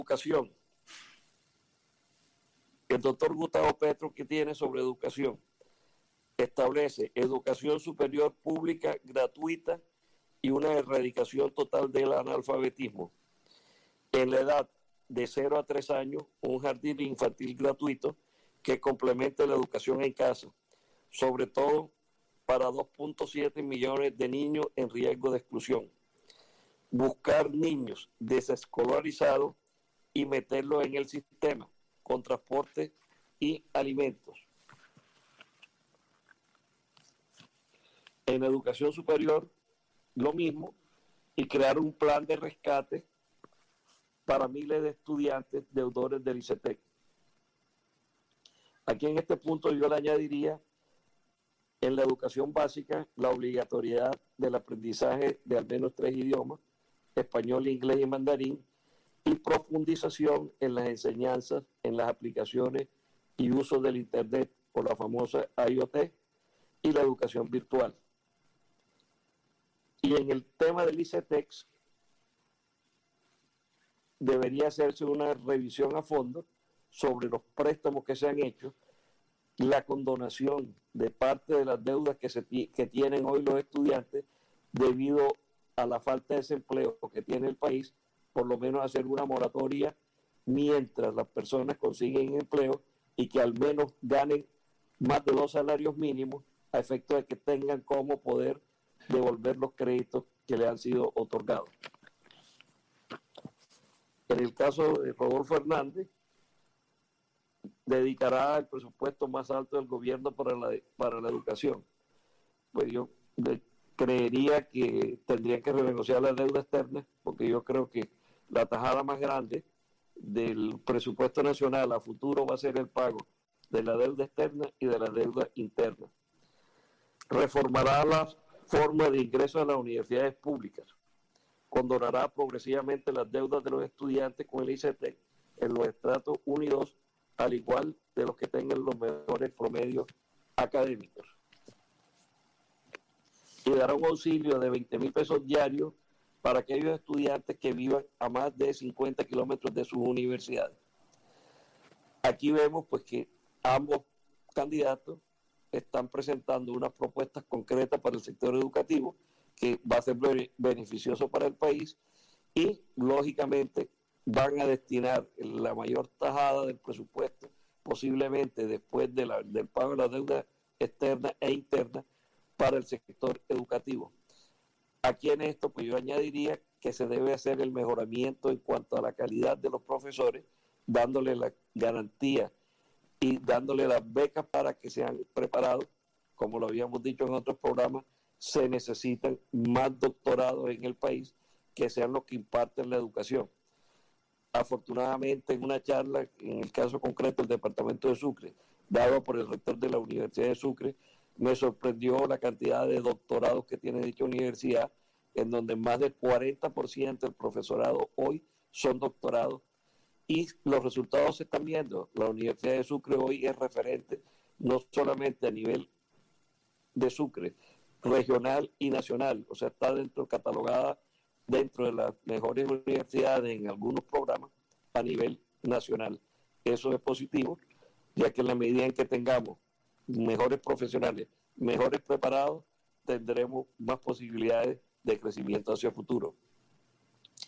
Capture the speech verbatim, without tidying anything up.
educación. El doctor Gustavo Petro, que tiene sobre educación, establece educación superior pública gratuita y una erradicación total del analfabetismo. En la edad de cero a tres años, un jardín infantil gratuito que complemente la educación en casa, sobre todo para dos punto siete millones de niños en riesgo de exclusión. Buscar niños desescolarizados y meterlos en el sistema con transporte y alimentos. En educación superior, lo mismo, y crear un plan de rescate para miles de estudiantes deudores del ICETEC. Aquí en este punto yo le añadiría en la educación básica la obligatoriedad del aprendizaje de al menos tres idiomas, español, inglés y mandarín, y profundización en las enseñanzas, en las aplicaciones y uso del Internet o la famosa IoT y la educación virtual. Y en el tema del ICETEC debería hacerse una revisión a fondo sobre los préstamos que se han hecho, la condonación de parte de las deudas que, se, que tienen hoy los estudiantes debido a la falta de desempleo que tiene el país, por lo menos hacer una moratoria mientras las personas consiguen empleo y que al menos ganen más de dos salarios mínimos a efecto de que tengan cómo poder devolver los créditos que le han sido otorgados. En el caso de Rodolfo Hernández, dedicará el presupuesto más alto del gobierno para la, para la educación. Pues yo de, creería que tendría que renegociar la deuda externa, porque yo creo que la tajada más grande del presupuesto nacional a futuro va a ser el pago de la deuda externa y de la deuda interna. Reformará las formas de ingreso a las universidades públicas. Condonará progresivamente las deudas de los estudiantes con el ICETEC en los estratos uno y dos, al igual de los que tengan los mejores promedios académicos. Y dará un auxilio de veinte mil pesos diarios para aquellos estudiantes que vivan a más de cincuenta kilómetros de sus universidades. Aquí vemos pues que ambos candidatos están presentando unas propuestas concretas para el sector educativo que va a ser beneficioso para el país y, lógicamente, van a destinar la mayor tajada del presupuesto, posiblemente después de la, del pago de la deuda externa e interna, para el sector educativo. Aquí en esto, pues yo añadiría que se debe hacer el mejoramiento en cuanto a la calidad de los profesores, dándole la garantía y dándole las becas para que sean preparados. Como lo habíamos dicho en otros programas, se necesitan más doctorados en el país que sean los que imparten la educación. Afortunadamente, en una charla, en el caso concreto del departamento de Sucre, dado por el rector de la Universidad de Sucre, me sorprendió la cantidad de doctorados que tiene dicha universidad, en donde más del cuarenta por ciento del profesorado hoy son doctorados, y los resultados se están viendo. La Universidad de Sucre hoy es referente no solamente a nivel de Sucre, regional y nacional, o sea, está dentro, catalogada dentro de las mejores universidades en algunos programas a nivel nacional. Eso es positivo, ya que en la medida en que tengamos mejores profesionales, mejores preparados, tendremos más posibilidades de crecimiento hacia el futuro.